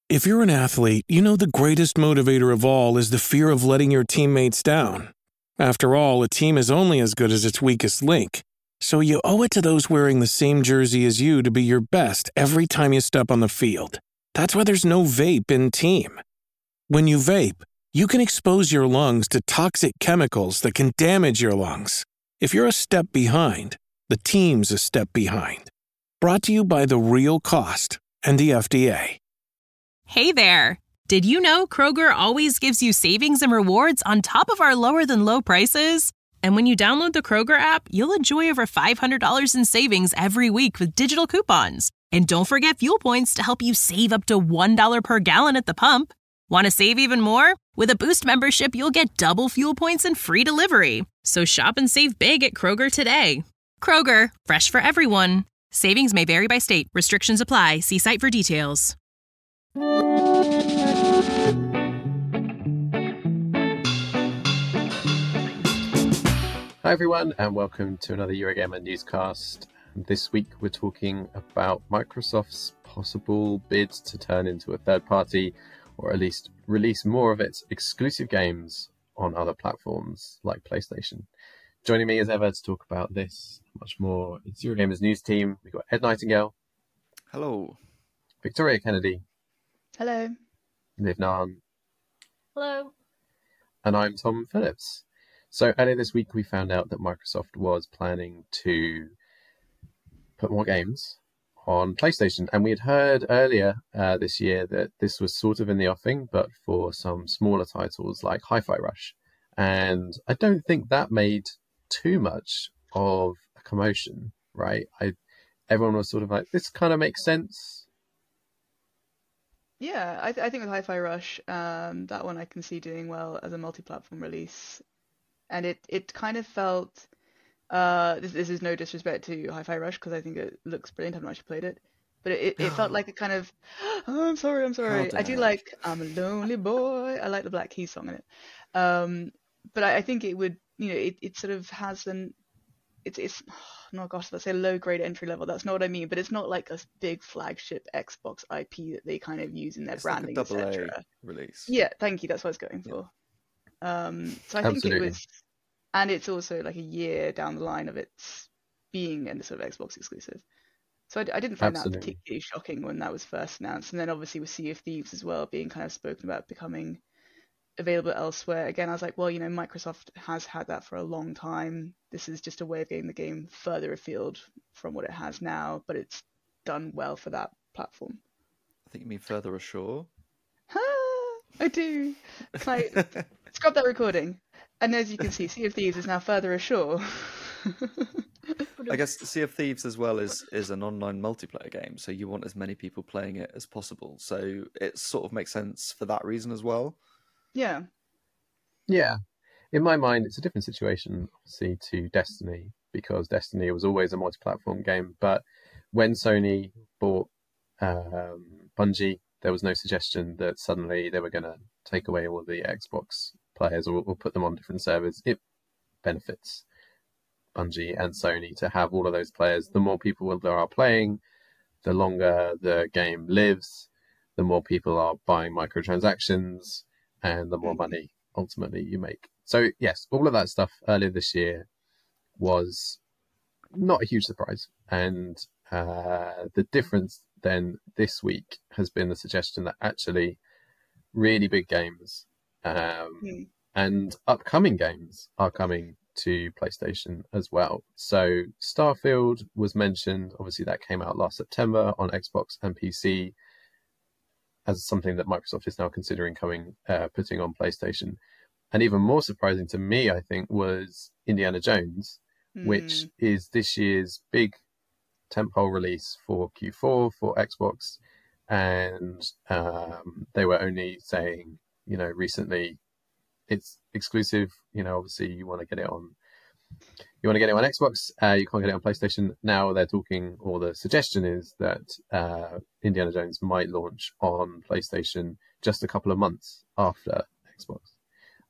If you're an athlete, you know the greatest motivator of all is the fear of letting your teammates down. After all, a team is only as good as its weakest link. So you owe it to those wearing the same jersey as you to be your best every time you step on the field. That's why there's no vape in team. When you vape, you can expose your lungs to toxic chemicals that can damage your lungs. If you're a step behind, the team's a step behind. Brought to you by The Real Cost and the FDA. Hey there! Did you know Kroger always gives you savings and rewards on top of our lower-than-low prices? And when you download the Kroger app, you'll enjoy over $500 in savings every week with digital coupons. And don't forget fuel points to help you save up to $1 per gallon at the pump. Want to save even more? With a Boost membership, you'll get double fuel points and free delivery. So shop and save big at Kroger today. Kroger, fresh for everyone. Savings may vary by state. Restrictions apply. See site for details. Hi everyone, and welcome to another Eurogamer newscast. This week we're talking about Microsoft's possible bid to turn into a third party, or at least release more of its exclusive games on other platforms like PlayStation. Joining me as ever to talk about this much more, it's Eurogamer's news team. We've got Ed Nightingale. Hello. Victoria Kennedy. Hello. Liv Nan. Hello. And I'm Tom Phillips. So earlier this week we found out that Microsoft was planning to put more games on PlayStation. And we had heard earlier this year that this was sort of in the offing, but for some smaller titles like Hi-Fi Rush. And I don't think that made too much of a commotion, right? Everyone was sort of like, this kind of makes sense. Yeah, I think with Hi-Fi Rush, that one I can see doing well as a multi-platform release. And it kind of felt, this is no disrespect to Hi-Fi Rush, because I think it looks brilliant. I've not actually played it. But it felt like a kind of, oh, I'm sorry. I do like I'm a Lonely Boy. I like the Black Keys song in it. But I think it would, it sort of has it's no gosh, let's say low grade entry level. That's not what I mean, but it's not like a big flagship Xbox IP that they kind of use in their branding, like a double etc. A release. Yeah, thank you. That's what I was going for. So I think it was, and it's also like a year down the line of its being a sort of Xbox exclusive. So I didn't find that particularly shocking when that was first announced. And then obviously with Sea of Thieves as well being kind of spoken about becoming available elsewhere. Again, I was like, well, Microsoft has had that for a long time. This is just a way of getting the game further afield from what it has now, but it's done well for that platform. I think you mean further ashore. I do. Scrub that recording. And as you can see, Sea of Thieves is now further ashore. I guess Sea of Thieves as well is an online multiplayer game, so you want as many people playing it as possible. So it sort of makes sense for that reason as well. Yeah. Yeah. In my mind, it's a different situation, obviously, to Destiny, because Destiny was always a multi-platform game. But when Sony bought Bungie, there was no suggestion that suddenly they were going to take away all the Xbox players or put them on different servers. It benefits Bungie and Sony to have all of those players. The more people there are playing, the longer the game lives, the more people are buying microtransactions, and the more money ultimately you make. So yes, all of that stuff earlier this year was not a huge surprise. And the difference then this week has been the suggestion that actually really big games and upcoming games are coming to PlayStation as well. So Starfield was mentioned. Obviously that came out last September on Xbox and PC as something that Microsoft is now considering putting on PlayStation. And even more surprising to me, I think, was Indiana Jones, which is this year's big tentpole release for Q4 for Xbox. And they were only saying, recently it's exclusive. Obviously you want to get it on Xbox, you can't get it on PlayStation. Now they're talking, or the suggestion is that Indiana Jones might launch on PlayStation just a couple of months after Xbox.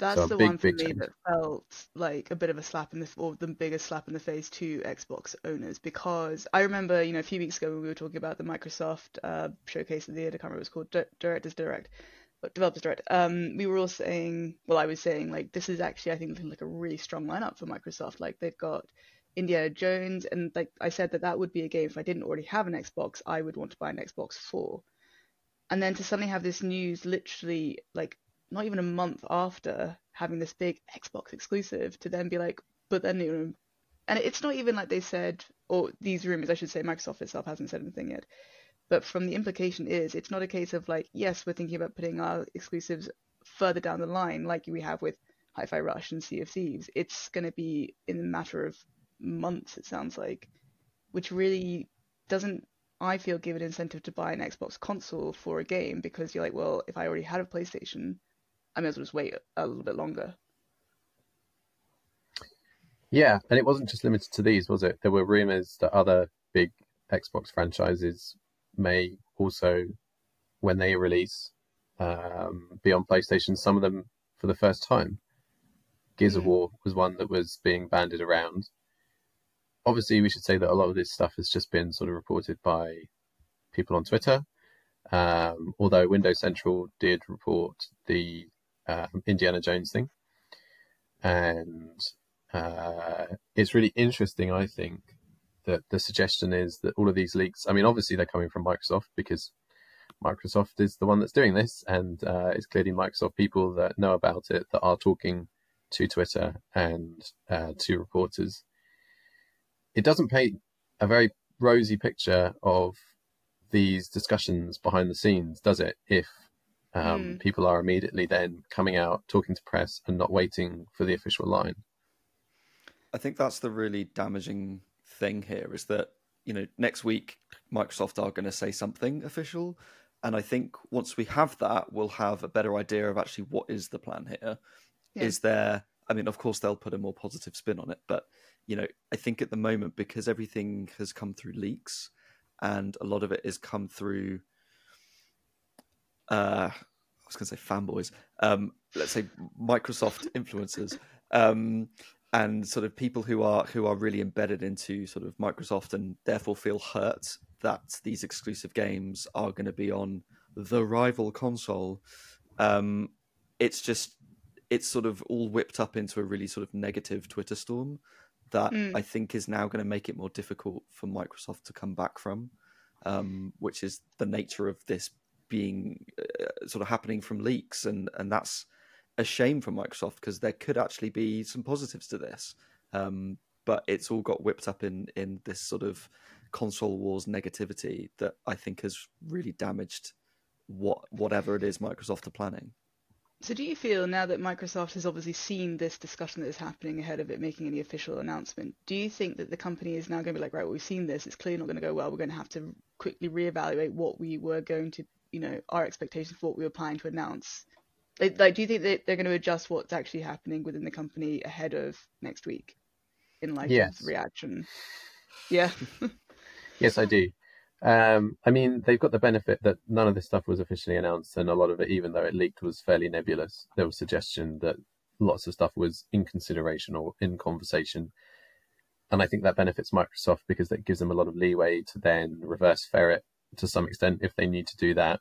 That's a the one big, for big me change. that felt like a bit of a slap in the, or the biggest slap in the face to Xbox owners, because I remember, a few weeks ago when we were talking about the Microsoft showcase of the year, I can't remember what it was called, Director's Direct, but Developers Direct. We were all saying, well, I was saying, like, this is actually, I think, looking like a really strong lineup for Microsoft. Like, they've got Indiana Jones, and like I said, that would be a game, if I didn't already have an Xbox, I would want to buy an Xbox 4. And then to suddenly have this news literally like not even a month after having this big Xbox exclusive, to then be like, but then and it's not even like they said, or these rumors, I should say, Microsoft itself hasn't said anything yet, but from the implication is, it's not a case of like, yes, we're thinking about putting our exclusives further down the line like we have with Hi-Fi Rush and Sea of Thieves. It's going to be in a matter of months, it sounds like, which really doesn't, I feel, give an incentive to buy an Xbox console for a game, because you're like, well, if I already had a PlayStation, I may as well just wait a little bit longer. Yeah, and it wasn't just limited to these, was it? There were rumors that other big Xbox franchises may also, when they release, be on PlayStation, some of them for the first time. Gears of War was one that was being bandied around. Obviously, we should say that a lot of this stuff has just been sort of reported by people on Twitter, although Windows Central did report the Indiana Jones thing. And it's really interesting, I think, that the suggestion is that all of these leaks, I mean, obviously they're coming from Microsoft, because Microsoft is the one that's doing this, and it's clearly Microsoft people that know about it that are talking to Twitter and to reporters. It doesn't paint a very rosy picture of these discussions behind the scenes, does it? If people are immediately then coming out, talking to press, and not waiting for the official line. I think that's the really damaging thing here, is that, next week Microsoft are going to say something official, and I think once we have that, we'll have a better idea of actually what is the plan here. Yeah. Is there, I mean, of course they'll put a more positive spin on it, but I think at the moment, because everything has come through leaks, and a lot of it has come through I was going to say fanboys, let's say Microsoft influencers, and sort of people who are really embedded into sort of Microsoft, and therefore feel hurt that these exclusive games are going to be on the rival console. It's sort of all whipped up into a really sort of negative Twitter storm that I think is now going to make it more difficult for Microsoft to come back from, which is the nature of this being sort of happening from leaks, and that's a shame for Microsoft, because there could actually be some positives to this, but it's all got whipped up in this sort of console wars negativity that I think has really damaged whatever it is Microsoft are planning. So do you feel, now that Microsoft has obviously seen this discussion that is happening ahead of it making any official announcement, do you think that the company is now going to be like, right, well, we've seen this, it's clearly not going to go well, we're going to have to quickly reevaluate what we were going to, our expectations for what we were planning to announce? Like, do you think that they're going to adjust what's actually happening within the company ahead of next week in light of reaction? Yeah. Yes, I do. I mean, they've got the benefit that none of this stuff was officially announced, and a lot of it, even though it leaked, was fairly nebulous. There was suggestion that lots of stuff was in consideration or in conversation. And I think that benefits Microsoft, because that gives them a lot of leeway to then reverse ferret to some extent if they need to do that.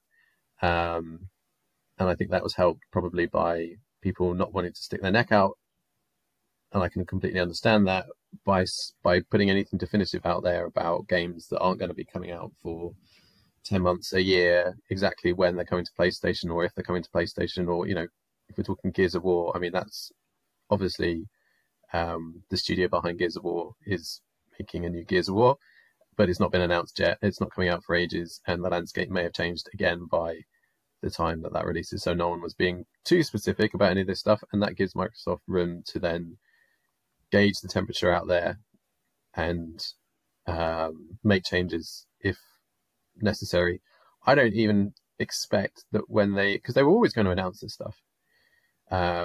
And I think that was helped probably by people not wanting to stick their neck out. And I can completely understand that, by putting anything definitive out there about games that aren't going to be coming out for 10 months, a year, exactly when they're coming to PlayStation, or if they're coming to PlayStation, or, if we're talking Gears of War, I mean, that's obviously the studio behind Gears of War is making a new Gears of War, but it's not been announced yet. It's not coming out for ages, and the landscape may have changed again by the time that releases. So no one was being too specific about any of this stuff, and that gives Microsoft room to then gauge the temperature out there and make changes if necessary. I don't even expect that because they were always going to announce this stuff. I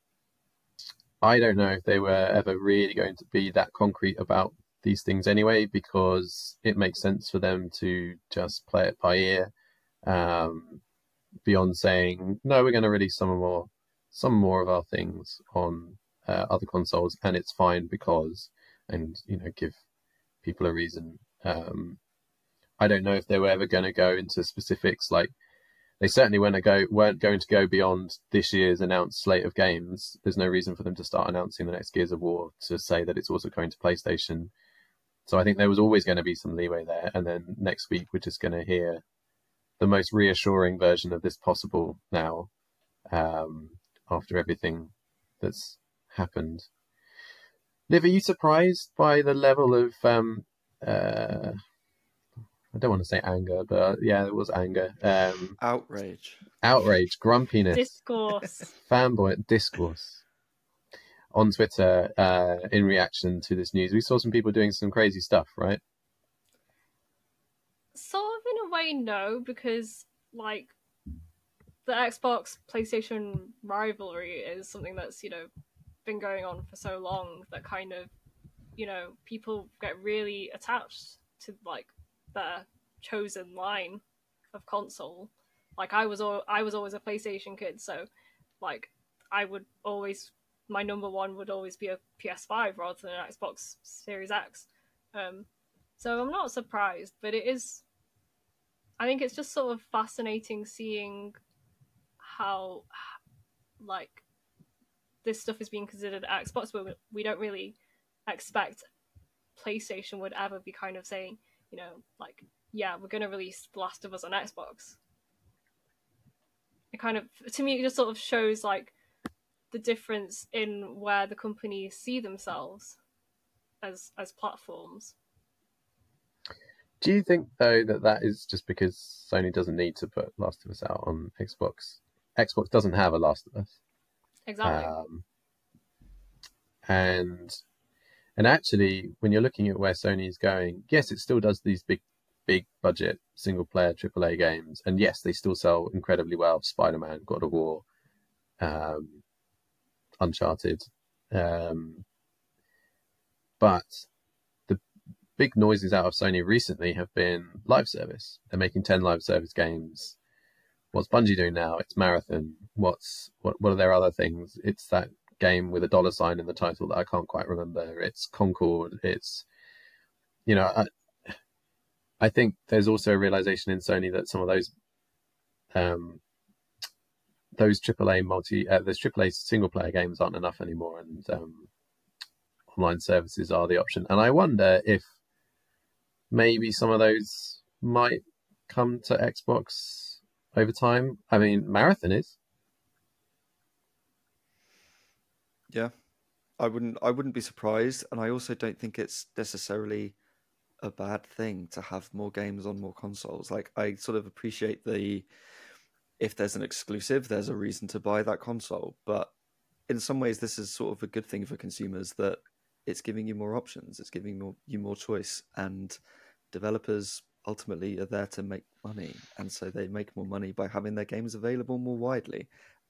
don't know if they were ever really going to be that concrete about these things anyway, because it makes sense for them to just play it by ear, beyond saying, no, we're going to release some more some more of our things on other consoles, and it's fine because, and give people a reason. I don't know if they were ever going to go into specifics. Like, they certainly weren't going to go beyond this year's announced slate of games. There's no reason for them to start announcing the next Gears of War to say that it's also going to PlayStation. So I think there was always going to be some leeway there. And then next week, we're just going to hear the most reassuring version of this possible now, after everything that's happened. Liv, are you surprised by the level of I don't want to say anger, but yeah, it was anger. Outrage, grumpiness, discourse, fanboy discourse on Twitter in reaction to this news. We saw some people doing some crazy stuff, right? sort of in a way, no, because like the Xbox PlayStation rivalry is something that's been going on for so long that kind of people get really attached to like their chosen line of console. Like I was always a PlayStation kid, so like I would always, my number one would always be a PS5 rather than an Xbox Series X. So I'm not surprised, but I think it's just sort of fascinating seeing how like this stuff is being considered at Xbox, but we don't really expect PlayStation would ever be kind of saying, like, yeah, we're going to release The Last of Us on Xbox. It kind of, to me, it just sort of shows like the difference in where the companies see themselves as platforms. Do you think, though, that is just because Sony doesn't need to put Last of Us out on Xbox? Xbox doesn't have a Last of Us. Exactly. And actually, when you're looking at where Sony is going, yes, it still does these big budget single player AAA games, and yes, they still sell incredibly well. Spider-Man, God of War, Uncharted, but the big noises out of Sony recently have been live service. They're making 10 live service games. What's Bungie doing now? It's Marathon. What are their other things? It's that game with a $ in the title that I can't quite remember. It's Concord. It's, I think there's also a realization in Sony that some of those AAA single player games aren't enough anymore, and online services are the option. And I wonder if maybe some of those might come to Xbox over time. I mean, Marathon is. Yeah, I wouldn't be surprised, and I also don't think it's necessarily a bad thing to have more games on more consoles. Like, I sort of appreciate if there's an exclusive, there's a reason to buy that console. But in some ways, this is sort of a good thing for consumers, that it's giving you more options, it's giving you more choice, and developers ultimately are there to make money, and so they make more money by having their games available more widely.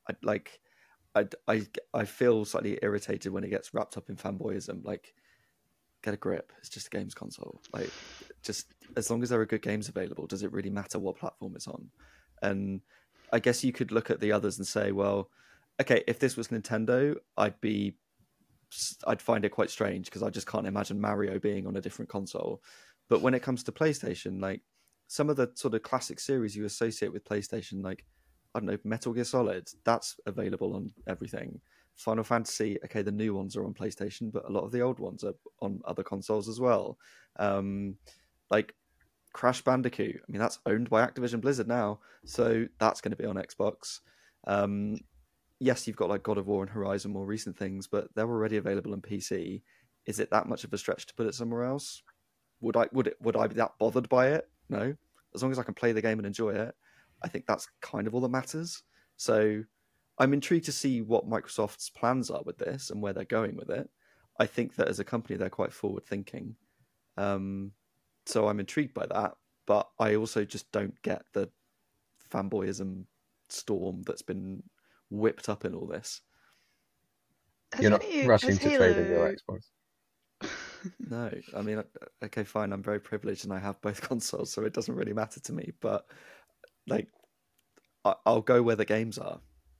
I feel slightly irritated when it gets wrapped up in fanboyism. Like, get a grip. It's just a games console. Like, just as long as there are good games available, does it really matter what platform it's on? And I guess you could look at the others and say, well, okay, if this was Nintendo, I'd find it quite strange, because I just can't imagine Mario being on a different console. But when it comes to PlayStation, like some of the sort of classic series you associate with PlayStation, like, I don't know, Metal Gear Solid, that's available on everything. Final Fantasy, okay, the new ones are on PlayStation, but a lot of the old ones are on other consoles as well. Like Crash Bandicoot, I mean, that's owned by Activision Blizzard now, so that's going to be on Xbox. Yes, you've got like God of War and Horizon, more recent things, but they're already available on PC. Is it that much of a stretch to put it somewhere else? Would I be that bothered by it? No. As long as I can play the game and enjoy it, I think that's kind of all that matters. So I'm intrigued to see what Microsoft's plans are with this and where they're going with it. I think that as a company, they're quite forward thinking. So I'm intrigued by that, but I also just don't get the fanboyism storm that's been whipped up in all this. You're not rushing to trade in your Xbox. No, I mean, okay, fine. I'm very privileged and I have both consoles, so it doesn't really matter to me. But like, I'll go where the games are.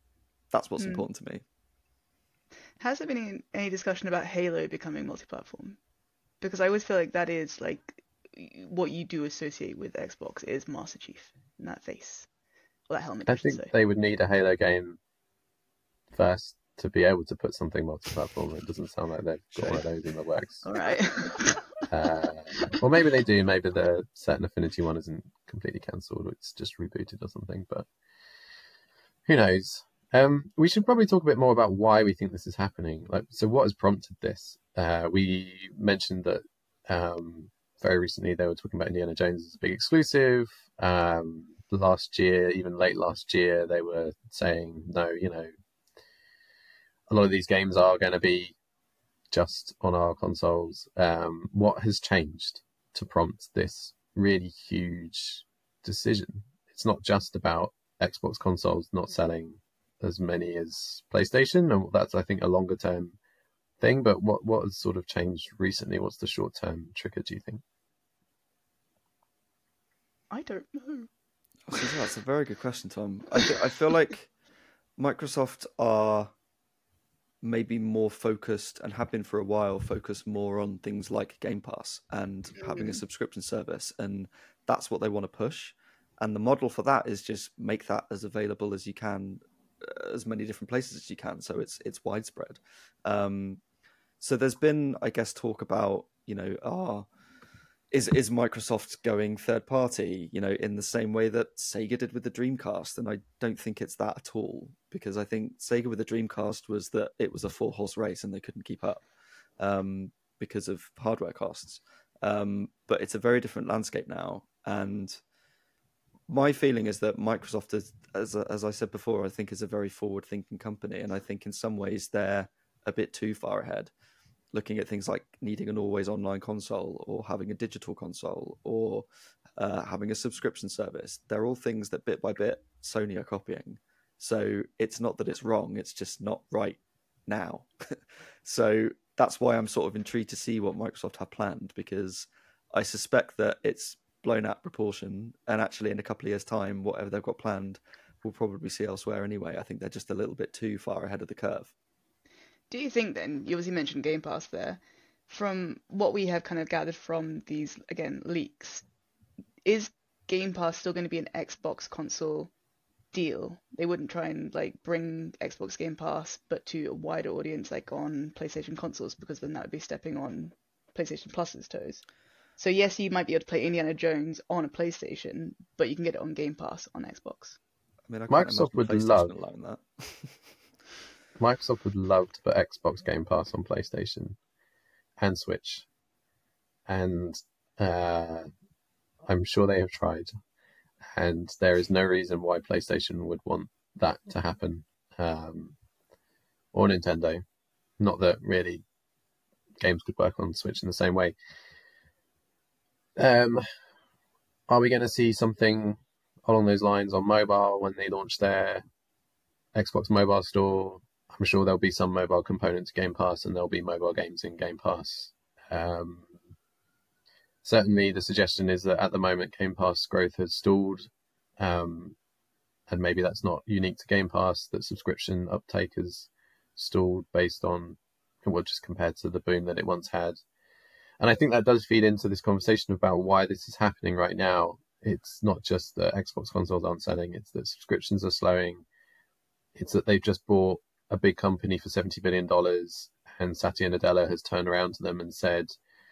That's what's important to me. Has there been any discussion about Halo becoming multi-platform? Because I always feel like that is like what you do associate with Xbox is Master Chief and that face, or that helmet. I think they would need a Halo game first to be able to put something multi-platform. It doesn't sound like they've got one of those in the works. All right. Or maybe they do. Maybe the Certain Affinity one isn't completely cancelled. It's just rebooted or something. But who knows? We should probably talk a bit more about why we think this is happening. So what has prompted this? We mentioned that very recently they were talking about Indiana Jones as a big exclusive. Last year, even late last year, they were saying, no, a lot of these games are going to be just on our consoles. What has changed to prompt this really huge decision? It's not just about Xbox consoles not selling as many as PlayStation, and that's, I think, a longer term thing. But what has sort of changed recently? What's the short term trigger, do you think? I don't know. That's a very good question, Tom. I feel like Microsoft are maybe more focused, and have been for a while, focused more on things like Game Pass and having a subscription service, and that's what they want to push. And the model for that is just make that as available as you can, as many different places as you can, so it's widespread. So there's been, I guess, talk about, is Microsoft going third party, in the same way that Sega did with the Dreamcast? And I don't think it's that at all, because I think Sega with the Dreamcast was that it was a 4-horse race and they couldn't keep up because of hardware costs. But it's a very different landscape now. And my feeling is that Microsoft, as I said before, I think is a very forward-thinking company. And I think in some ways they're a bit too far ahead, looking at things like needing an always online console, or having a digital console, or having a subscription service. They're all things that bit by bit Sony are copying. So it's not that it's wrong, it's just not right now. So that's why I'm sort of intrigued to see what Microsoft have planned, because I suspect that it's blown out proportion, and actually in a couple of years' time, whatever they've got planned, we'll probably see elsewhere anyway. I think they're just a little bit too far ahead of the curve. Do you think then, you obviously mentioned Game Pass there, from what we have kind of gathered from these, again, leaks, is Game Pass still going to be an Xbox console deal? They wouldn't try and bring Xbox Game Pass but to a wider audience on PlayStation consoles, because then that would be stepping on PlayStation Plus's toes. So yes, you might be able to play Indiana Jones on a PlayStation, but you can get it on Game Pass on Xbox. I mean, Microsoft would love that. Microsoft would love to put Xbox Game Pass on PlayStation and Switch, and I'm sure they have tried, and there is no reason why PlayStation would want that to happen, or Nintendo. Not that really games could work on Switch in the same way. Are we going to see something along those lines on mobile when they launch their Xbox mobile store? I'm sure there'll be some mobile component to Game Pass, and there'll be mobile games in Game Pass. Certainly the suggestion is that at the moment Game Pass growth has stalled, and maybe that's not unique to Game Pass, that subscription uptake has stalled based on, well, just compared to the boom that it once had. And I think that does feed into this conversation about why this is happening right now. It's not just that Xbox consoles aren't selling, it's that subscriptions are slowing. It's that they've just bought a big company for $70 billion, and Satya Nadella has turned around to them and said,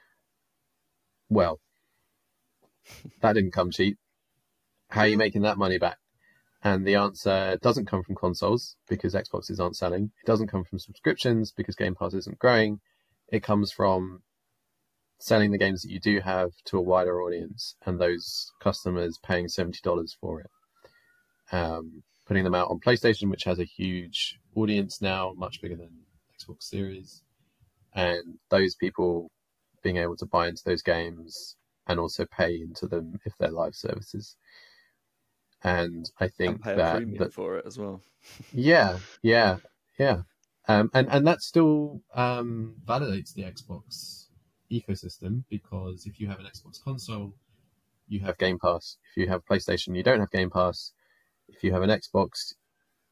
well, that didn't come cheap. How are you making that money back? And the answer doesn't come from consoles, because Xboxes aren't selling. It doesn't come from subscriptions, because Game Pass isn't growing. It comes from selling the games that you do have to a wider audience, and those customers paying $70 for it. Putting them out on PlayStation, which has a huge audience now, much bigger than Xbox Series, and those people being able to buy into those games and also pay into them if they're live services. And I think and pay a premium for it as well. Yeah. And that still validates the Xbox ecosystem, because if you have an Xbox console, you have Game Pass. If you have PlayStation, you don't have Game Pass. If you have an Xbox,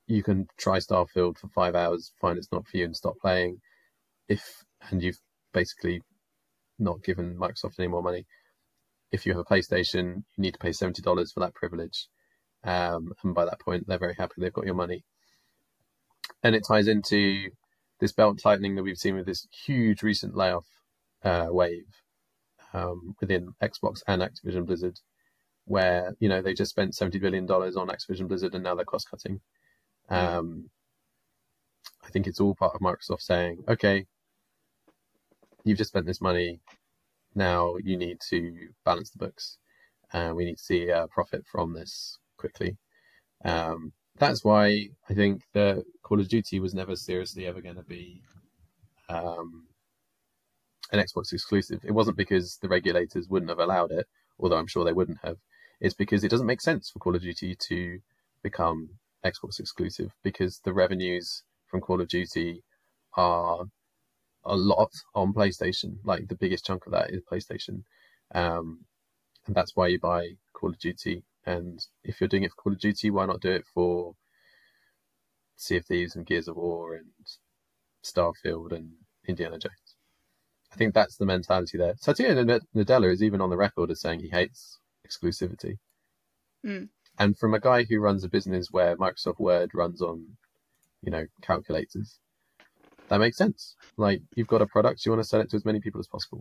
you can try Starfield for 5 hours, find it's not for you, and stop playing. And you've basically not given Microsoft any more money. If you have a PlayStation, you need to pay $70 for that privilege. And by that point, they're very happy they've got your money. And it ties into this belt tightening that we've seen with this huge recent layoff wave within Xbox and Activision Blizzard, where they just spent $70 billion on Activision Blizzard and now they're cost cutting. I think it's all part of Microsoft saying, okay, you've just spent this money, now you need to balance the books. We need to see a profit from this quickly. That's why I think the Call of Duty was never seriously ever going to be an Xbox exclusive. It wasn't because the regulators wouldn't have allowed it, although I'm sure they wouldn't have. It's because it doesn't make sense for Call of Duty to become Xbox exclusive, because the revenues from Call of Duty are a lot on PlayStation. Like, the biggest chunk of that is PlayStation. And that's why you buy Call of Duty. And if you're doing it for Call of Duty, why not do it for Sea of Thieves and Gears of War and Starfield and Indiana Jones? I think that's the mentality there. Satya Nadella is even on the record as saying he hates exclusivity. And from a guy who runs a business where Microsoft Word runs on, calculators, that makes sense. Like, you've got a product, you want to sell it to as many people as possible.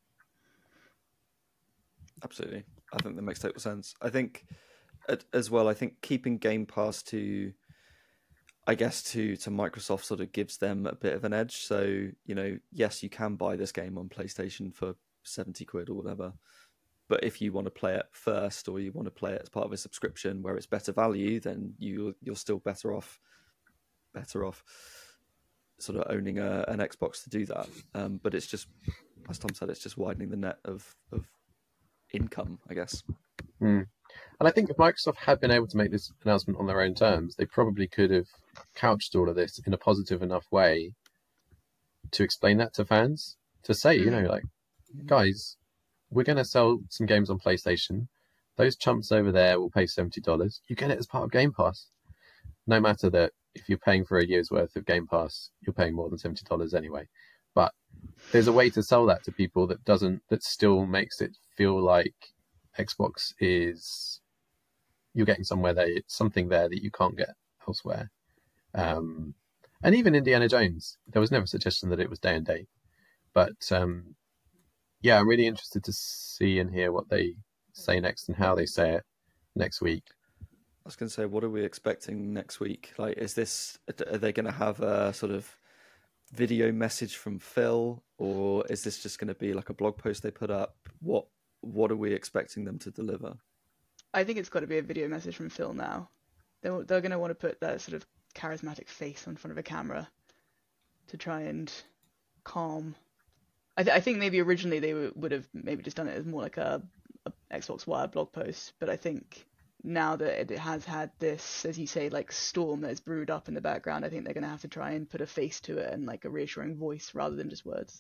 Absolutely. I think that makes total sense. I think as well, keeping Game Pass to Microsoft sort of gives them a bit of an edge. So, yes, you can buy this game on PlayStation for 70 quid or whatever. But if you want to play it first, or you want to play it as part of a subscription where it's better value, then you're still better off sort of owning an Xbox to do that. But it's just, as Tom said, it's just widening the net of income, I guess. And I think if Microsoft had been able to make this announcement on their own terms, they probably could have couched all of this in a positive enough way to explain that to fans, to say, guys, we're going to sell some games on PlayStation. Those chumps over there will pay $70. You get it as part of Game Pass. No matter that if you're paying for a year's worth of Game Pass, you're paying more than $70 anyway. But there's a way to sell that to people that still makes it feel like Xbox is, you're getting something there that you can't get elsewhere. And even Indiana Jones, there was never a suggestion that it was day and date. But yeah, I'm really interested to see and hear what they say next and how they say it next week. I was going to say, what are we expecting next week? Like, are they going to have a sort of video message from Phil, or is this just going to be like a blog post they put up? What are we expecting them to deliver? I think it's got to be a video message from Phil now. They're going to want to put that sort of charismatic face in front of a camera to try and calm. I think maybe originally they would have maybe just done it as more like a Xbox Wire blog post, but I think now that it has had this, as you say, like storm that's brewed up in the background, I think they're going to have to try and put a face to it and like a reassuring voice rather than just words.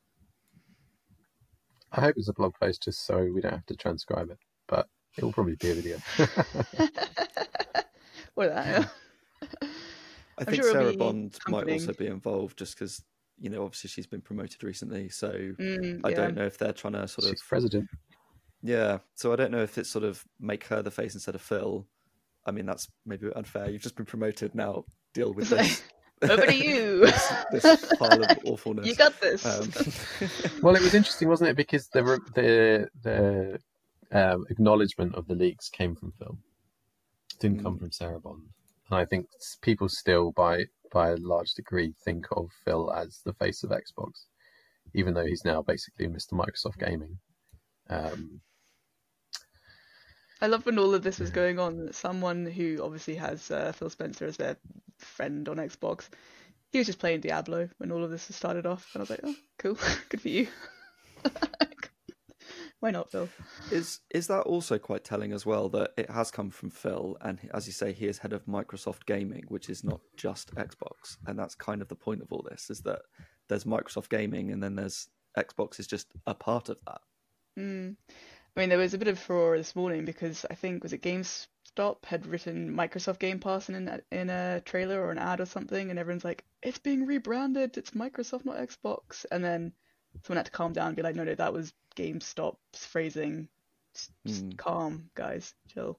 I hope it's a blog post just so we don't have to transcribe it, but it will probably be a video. Or that. I think Sarah Bond might also be involved just because, obviously she's been promoted recently. So I don't know if they're trying to sort of... She's president. Yeah. So I don't know if it's sort of make her the face instead of Phil. I mean, that's maybe unfair. You've just been promoted. Now deal with this. Over to you. this pile of awfulness. You got this. Well, it was interesting, wasn't it? Because the acknowledgement of the leaks came from Phil. It didn't come from Sarah Bond. And I think people still, by a large degree, think of Phil as the face of Xbox, even though he's now basically Mr. Microsoft Gaming. I love when all of this was going on, someone who obviously has Phil Spencer as their friend on Xbox, he was just playing Diablo when all of this started off, and I was like, oh, cool, good for you. Why not, Phil? Is that also quite telling as well, that it has come from Phil, and as you say, he is head of Microsoft Gaming, which is not just Xbox, and that's kind of the point of all this, is that there's Microsoft Gaming, and then there's Xbox is just a part of that. I mean, there was a bit of furore this morning because I think, was it GameStop had written Microsoft Game Pass in a trailer or an ad or something, and everyone's like, "It's being rebranded. It's Microsoft, not Xbox." And then someone had to calm down and be like, "No, that was GameStop's phrasing. Just calm, guys, chill."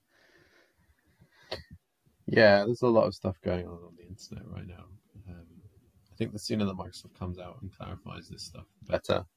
Yeah, there's a lot of stuff going on the internet right now. I think the sooner that Microsoft comes out and clarifies this stuff, the better.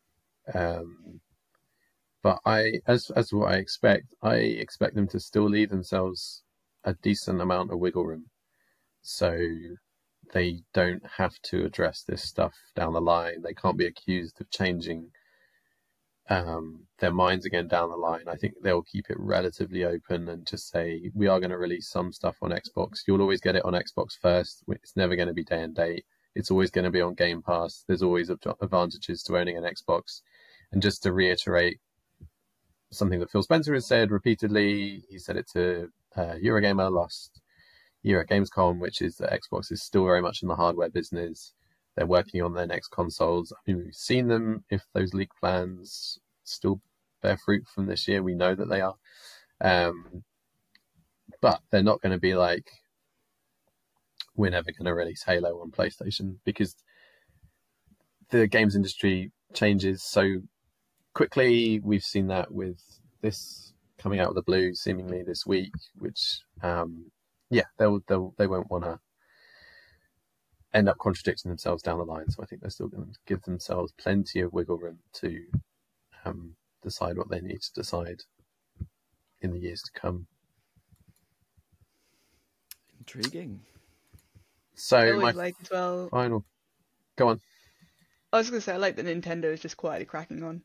But as what I expect them to still leave themselves a decent amount of wiggle room, so they don't have to address this stuff down the line. They can't be accused of changing their minds again down the line. I think they'll keep it relatively open and just say, we are going to release some stuff on Xbox. You'll always get it on Xbox first. It's never going to be day and date. It's always going to be on Game Pass. There's always advantages to owning an Xbox. And just to reiterate something that Phil Spencer has said repeatedly, he said it to Eurogamer last year at Gamescom, which is that Xbox is still very much in the hardware business. They're working on their next consoles. I mean, we've seen them. If those leak plans still bear fruit from this year, we know that they are. But they're not going to be like, we're never going to release Halo on PlayStation, because the games industry changes so quickly. We've seen that with this coming out of the blue seemingly this week, which, they won't want to end up contradicting themselves down the line. So I think they're still going to give themselves plenty of wiggle room to decide what they need to decide in the years to come. Intriguing. So I my always like as well. final... Go on. I was going to say, I like that Nintendo is just quietly cracking on.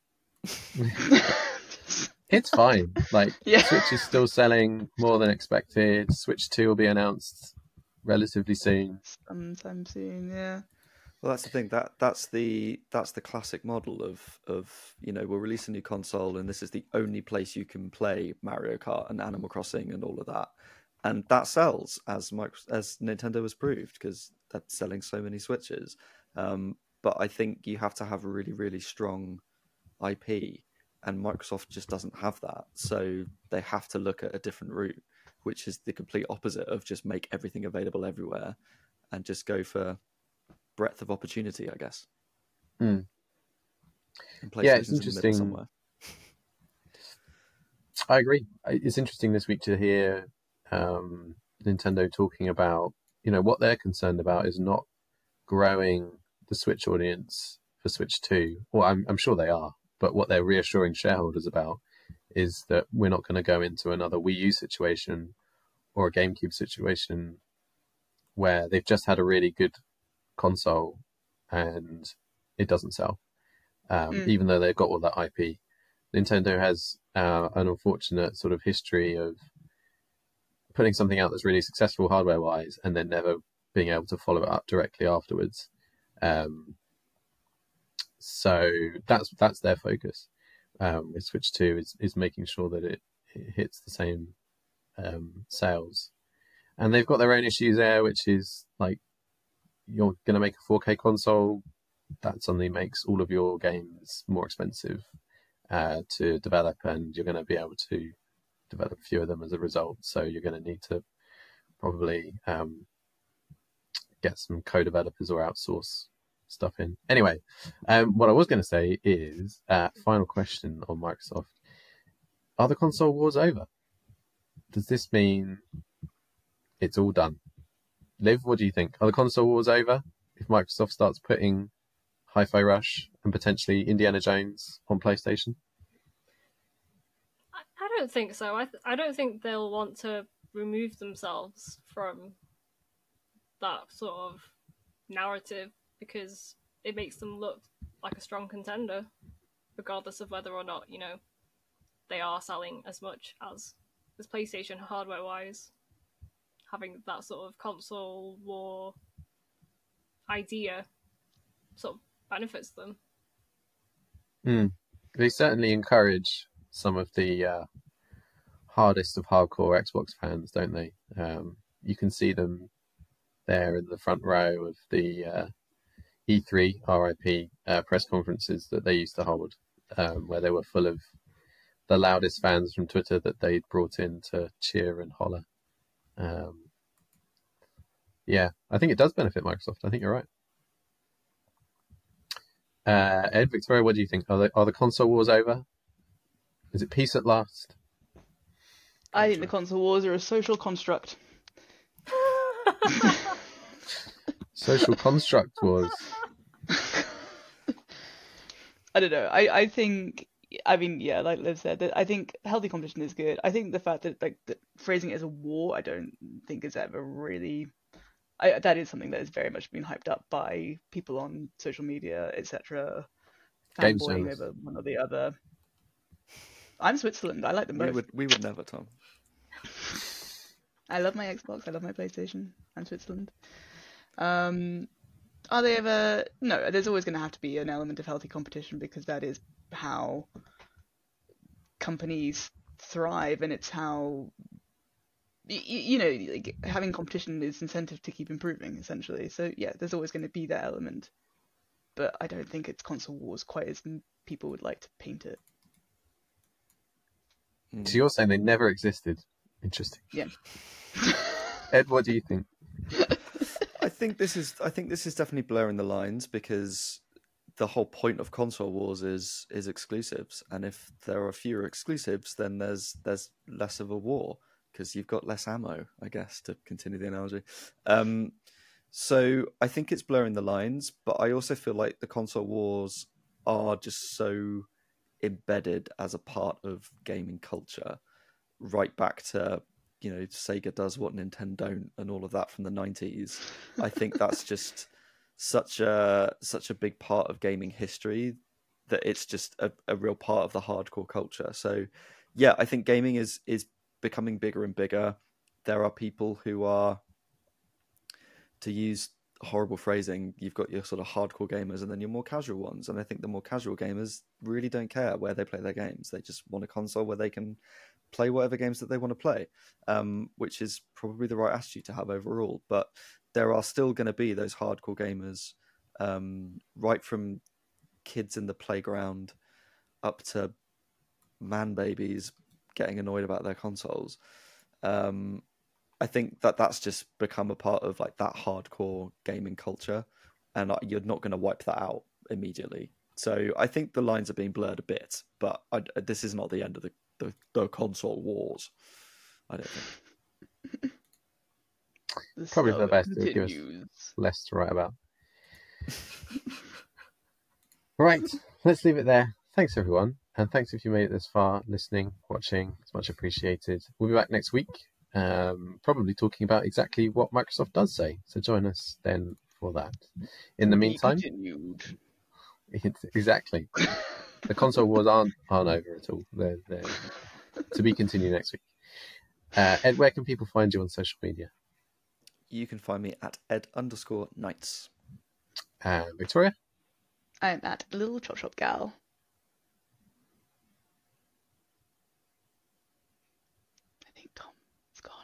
It's fine. Like, Yeah. Switch is still selling more than expected. Switch 2 will be announced relatively soon. Sometime soon, yeah. Well, that's the thing. That's the classic model of we'll release a new console and this is the only place you can play Mario Kart and Animal Crossing and all of that, and that sells as Nintendo has proved, because that's selling so many Switches. But I think you have to have a really, really strong IP, and Microsoft just doesn't have that, so they have to look at a different route, which is the complete opposite of just make everything available everywhere and just go for breadth of opportunity, I guess. Mm. And Yeah, it's PlayStation's in the middle interesting. somewhere. I agree. It's interesting this week to hear Nintendo talking about, what they're concerned about is not growing the Switch audience for Switch 2. Well, I'm sure they are, but what they're reassuring shareholders about is that we're not going to go into another Wii U situation or a GameCube situation where they've just had a really good console and it doesn't sell, even though they've got all that IP. Nintendo has an unfortunate sort of history of putting something out that's really successful hardware-wise and then never being able to follow it up directly afterwards. So that's their focus. With Switch 2 is making sure that it hits the same sales. And they've got their own issues there, which is like, you're going to make a 4K console, that suddenly makes all of your games more expensive to develop, and you're going to be able to develop fewer of them as a result. So you're going to need to probably get some co-developers or outsource stuff in. Anyway, what I was going to say is, final question on Microsoft. Are the console wars over? Does this mean it's all done? Liv, what do you think? Are the console wars over if Microsoft starts putting Hi-Fi Rush and potentially Indiana Jones on PlayStation? I don't think so. I don't think they'll want to remove themselves from that sort of narrative, because it makes them look like a strong contender, regardless of whether or not, they are selling as much as PlayStation hardware-wise. Having that sort of console war idea sort of benefits them. They certainly encourage some of the hardest of hardcore Xbox fans, don't they? You can see them there in the front row of the E3 RIP press conferences that they used to hold, where they were full of the loudest fans from Twitter that they'd brought in to cheer and holler. Yeah, I think it does benefit Microsoft. I think you're right. Ed, Victoria, what do you think? Are the console wars over? Is it peace at last? I think the console wars are a social construct. Social construct wars. I don't know. I think, I mean, yeah, like Liv said, that I think healthy competition is good. I think the fact that that phrasing it as a war, I don't think is ever really. That is something that has very much been hyped up by people on social media, etc. Fanboying over one or the other. I'm Switzerland. I like them both. We would never, Tom. I love my Xbox. I love my PlayStation. I'm Switzerland. Are they ever? No, there's always going to have to be an element of healthy competition because that is how companies thrive, and it's how like, having competition is incentive to keep improving, essentially. So yeah, there's always going to be that element, but I don't think it's console wars quite as people would like to paint it. So you're saying they never existed? Interesting. Yeah. Ed, what do you think? I think this is definitely blurring the lines because the whole point of console wars is exclusives, and if there are fewer exclusives, then there's less of a war because you've got less ammo, I guess, to continue the analogy. So I think it's blurring the lines, but I also feel like the console wars are just so embedded as a part of gaming culture, right back to Sega does what Nintendo don't and all of that from the 90s. I think that's just such a big part of gaming history that it's just a real part of the hardcore culture. So yeah, I think gaming is becoming bigger and bigger. There are people who are, to use horrible phrasing, you've got your sort of hardcore gamers and then your more casual ones. And I think the more casual gamers really don't care where they play their games. They just want a console where they can play whatever games that they want to play, which is probably the right attitude to have overall. But there are still going to be those hardcore gamers, right from kids in the playground up to man babies getting annoyed about their consoles. I think that's just become a part of like that hardcore gaming culture, and you're not going to wipe that out immediately. So I think the lines are being blurred a bit, but this is not the end of the console wars, I don't think. Probably for the best to give us less to write about. Right, let's leave it there. Thanks everyone, and thanks if you made it this far, listening, watching. It's much appreciated. We'll be back next week, probably talking about exactly what Microsoft does say. So join us then for that. In the meantime, exactly. The console wars aren't over at all. They're to be continued next week. Ed, where can people find you on social media? You can find me at ed_knights. Victoria? I'm at Little Chop Shop Gal. I think Tom is gone.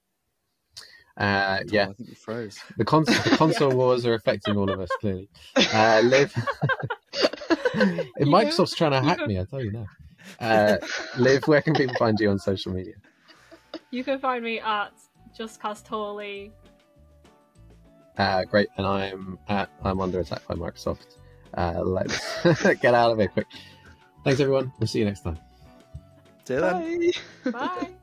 Yeah. I think you froze. The console wars are affecting all of us, clearly. Liv? Microsoft's trying to hack me, I tell you now. Liv, where can people find you on social media? You can find me at JustCastHorley. Great, and I'm under attack by Microsoft. Let's get out of here quick. Thanks everyone. We'll see you next time. See you then. Bye. Bye.